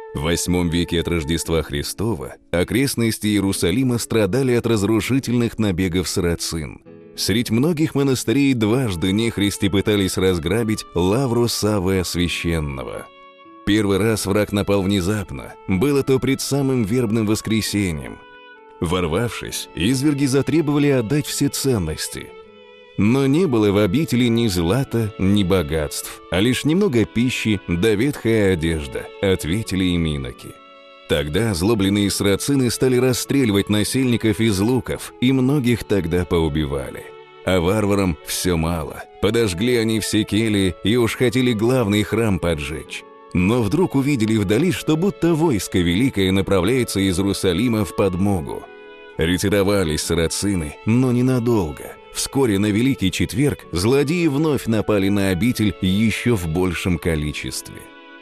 В VIII веке от Рождества Христова окрестности Иерусалима страдали от разрушительных набегов сарацин. Средь многих монастырей дважды нехристи пытались разграбить лавру Саввы Священного. Первый раз враг напал внезапно, было то пред самым вербным воскресеньем. Ворвавшись, изверги затребовали отдать все ценности. Но не было в обители ни злата, ни богатств, а лишь немного пищи да ветхая одежда, ответили им иноки. Тогда озлобленные сарацины стали расстреливать насельников из луков, и многих тогда поубивали. А варварам все мало, подожгли они все кельи и уж хотели главный храм поджечь. Но вдруг увидели вдали, что будто войско великое направляется из Иерусалима в подмогу. Ретировались сарацины, но ненадолго. Вскоре на Великий Четверг злодеи вновь напали на обитель еще в большем количестве.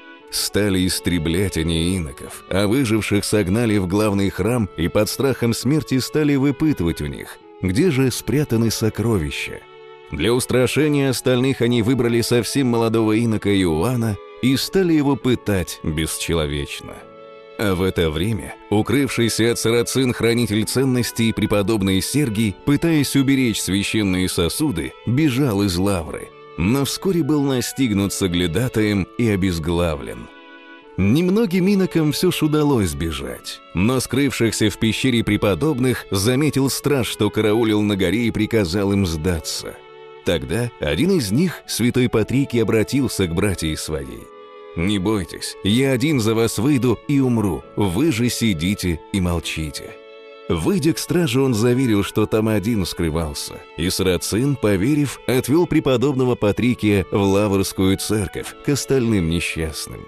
Стали истреблять они иноков, а выживших согнали в главный храм и под страхом смерти стали выпытывать у них, где же спрятаны сокровища. Для устрашения остальных они выбрали совсем молодого инока Иоанна и стали его пытать бесчеловечно. А в это время укрывшийся от сарацин хранитель ценностей преподобный Сергий, пытаясь уберечь священные сосуды, бежал из лавры, но вскоре был настигнут соглядатаем и обезглавлен. Немногим инокам все ж удалось бежать, но скрывшихся в пещере преподобных заметил страж, что караулил на горе, и приказал им сдаться. Тогда один из них, святой Патрикий, обратился к братьям своей: «Не бойтесь, я один за вас выйду и умру, вы же сидите и молчите». Выйдя к страже, он заверил, что там один скрывался, и сарацин, поверив, отвел преподобного Патрикия в Лаврскую церковь к остальным несчастным.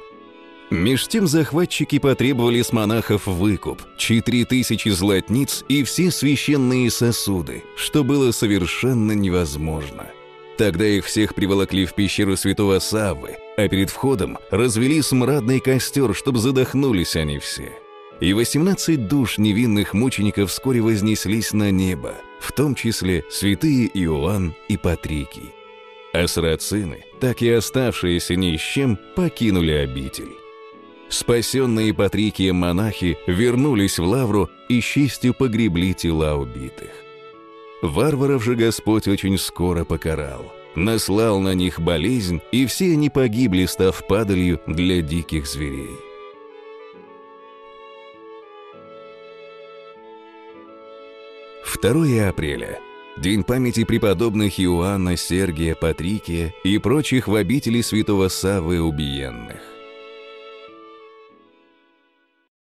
Меж тем захватчики потребовали с монахов выкуп, 4000 златниц и все священные сосуды, что было совершенно невозможно. Тогда их всех приволокли в пещеру святого Саввы, а перед входом развели смрадный костер, чтобы задохнулись они все. И 18 душ невинных мучеников вскоре вознеслись на небо, в том числе святые Иоанн и Патрикий. А сарацины, так и оставшиеся ни с чем, покинули обитель. Спасенные Патрикием монахи вернулись в лавру и с честью погребли тела убитых. Варваров же Господь очень скоро покарал, наслал на них болезнь, и все они погибли, став падалью для диких зверей. «2 апреля. День памяти преподобных Иоанна, Сергия, Патрикия и прочих в обители святого Саввы убиенных.